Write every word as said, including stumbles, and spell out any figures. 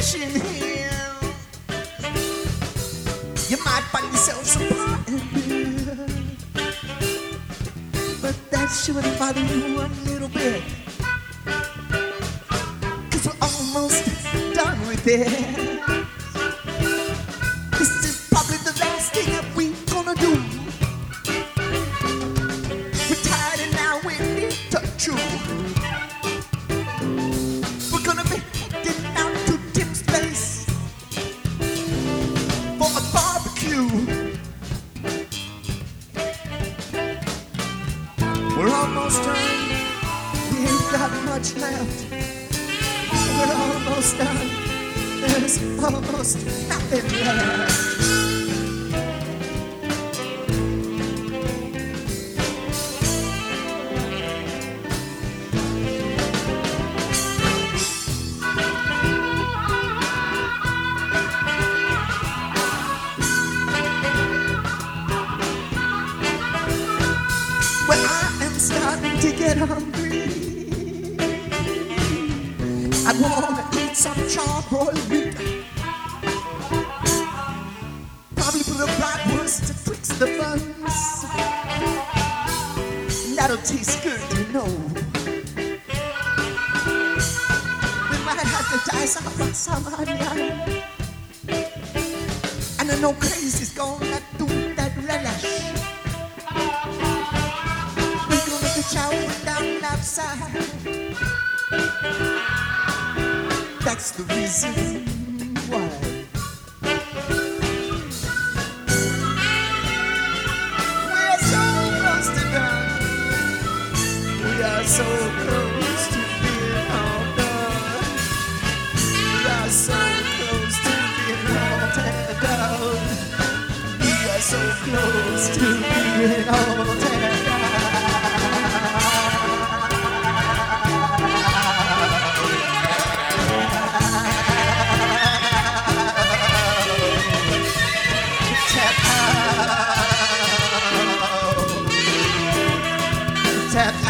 wishing here you might find yourself surprised, but that shouldn't bother you a little bit, 'cause we're almost done with it. This is probably the last thing that we're gonna do. We're tired and now we need to chew. We're gonna be heading out to Tim's place for a barbecue. We're almost done. We ain't got much left. We're almost done. There's almost nothing left. Well, I am starting to get hungry. I wanna eat some charbroiled meat. Probably put a bratwurst betwixt the buns. That'll taste good, you know. We might have to dice up some onion. And I know Crazy's gonna do that relish. We're gonna get shouting down outside. That's the reason why. We're so close to done. We are so close to being all done. We are so close to being all teared down. We are so close to being all teared down. Tap